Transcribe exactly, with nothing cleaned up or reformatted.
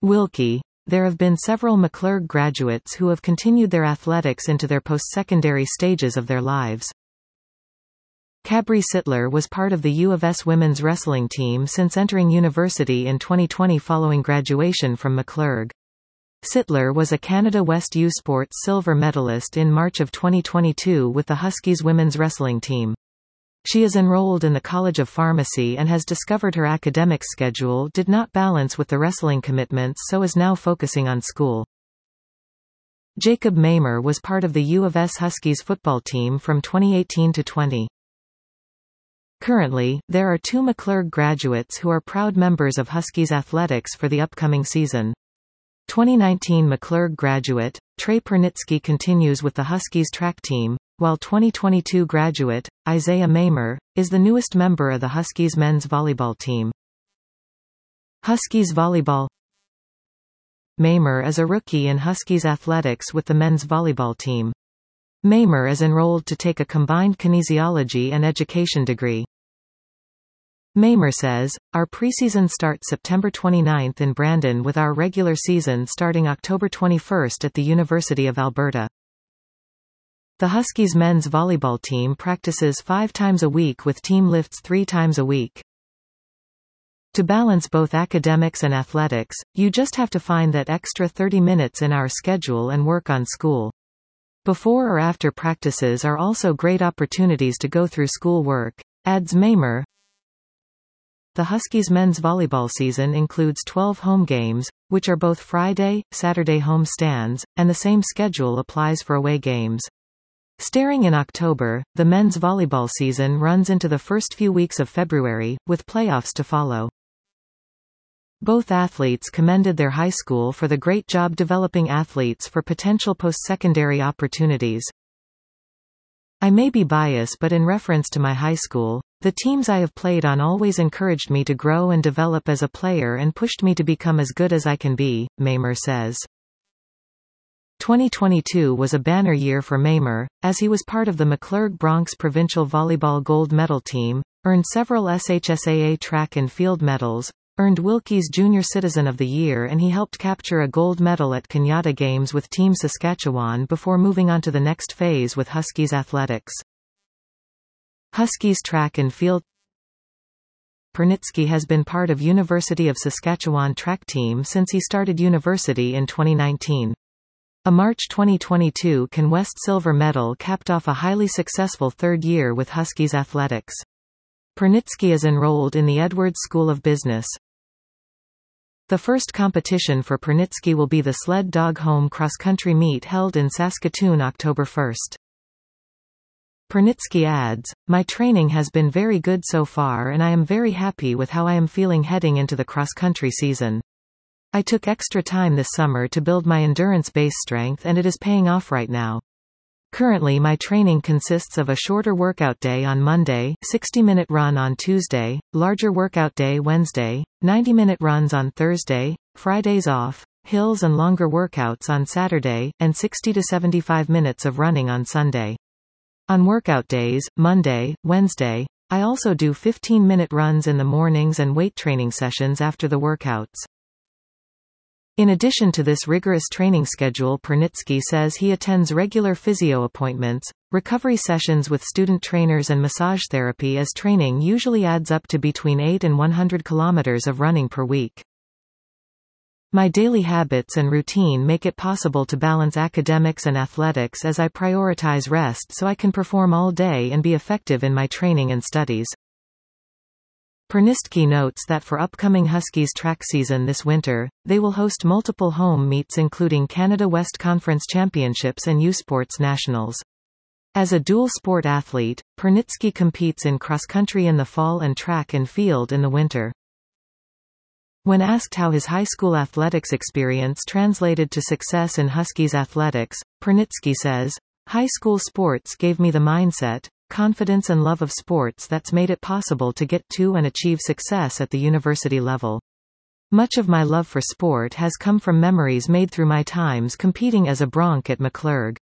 Wilkie. There have been several McClurg graduates who have continued their athletics into their post-secondary stages of their lives. Cabri Sittler was part of the U of S women's wrestling team since entering university in twenty twenty following graduation from McClurg. Sittler was a Canada West U Sports silver medalist in March of twenty twenty-two with the Huskies women's wrestling team. She is enrolled in the College of Pharmacy and has discovered her academic schedule did not balance with the wrestling commitments, so is now focusing on school. Jacob Maimer was part of the U of S Huskies football team from twenty eighteen to twenty. Currently, there are two McClurg graduates who are proud members of Huskies athletics for the upcoming season. twenty nineteen McClurg graduate, Trey Pernitsky continues with the Huskies track team, while twenty twenty-two graduate, Isaiah Maimer, is the newest member of the Huskies men's volleyball team. Huskies volleyball. Maimer is a rookie in Huskies athletics with the men's volleyball team. Maimer is enrolled to take a combined kinesiology and education degree. Maimer says, "Our preseason starts September twenty-ninth in Brandon with our regular season starting October twenty-first at the University of Alberta." The Huskies men's volleyball team practices five times a week with team lifts three times a week. To balance both academics and athletics, you just have to find that extra thirty minutes in our schedule and work on school. Before or after practices are also great opportunities to go through school work, adds Maimer. The Huskies men's volleyball season includes twelve home games, which are both Friday, Saturday home stands, and the same schedule applies for away games. Starting in October, the men's volleyball season runs into the first few weeks of February, with playoffs to follow. Both athletes commended their high school for the great job developing athletes for potential post-secondary opportunities. "I may be biased, but in reference to my high school, the teams I have played on always encouraged me to grow and develop as a player and pushed me to become as good as I can be," Maimer says. twenty twenty-two was a banner year for Maimer, as he was part of the McClurg Bronx Provincial Volleyball Gold Medal Team, earned several S H S A A track and field medals, earned Wilkie's Junior Citizen of the Year, and he helped capture a gold medal at Kenyatta Games with Team Saskatchewan before moving on to the next phase with Huskies athletics. Huskies track and field. Pernitsky has been part of University of Saskatchewan track team since he started university in twenty nineteen. A March twenty twenty-two Can West silver medal capped off a highly successful third year with Huskies athletics. Pernitsky is enrolled in the Edwards School of Business. The first competition for Pernitsky will be the Sled Dog Home cross-country meet held in Saskatoon October first. Pernitsky adds, "My training has been very good so far and I am very happy with how I am feeling heading into the cross-country season. I took extra time this summer to build my endurance base strength and it is paying off right now. Currently my training consists of a shorter workout day on Monday, sixty minute run on Tuesday, larger workout day Wednesday, ninety minute runs on Thursday, Fridays off, hills and longer workouts on Saturday, and sixty to seventy-five minutes of running on Sunday. On workout days, Monday, Wednesday, I also do fifteen minute runs in the mornings and weight training sessions after the workouts." In addition to this rigorous training schedule, Pernitsky says he attends regular physio appointments, recovery sessions with student trainers and massage therapy, as training usually adds up to between eight and one hundred kilometers of running per week. "My daily habits and routine make it possible to balance academics and athletics as I prioritize rest so I can perform all day and be effective in my training and studies." Pernitsky notes that for upcoming Huskies track season this winter, they will host multiple home meets including Canada West Conference Championships and U Sports Nationals. As a dual-sport athlete, Pernitsky competes in cross-country in the fall and track and field in the winter. When asked how his high school athletics experience translated to success in Huskies athletics, Pernitsky says, "High school sports gave me the mindset, confidence and love of sports that's made it possible to get to and achieve success at the university level. Much of my love for sport has come from memories made through my times competing as a Bronc at McClurg."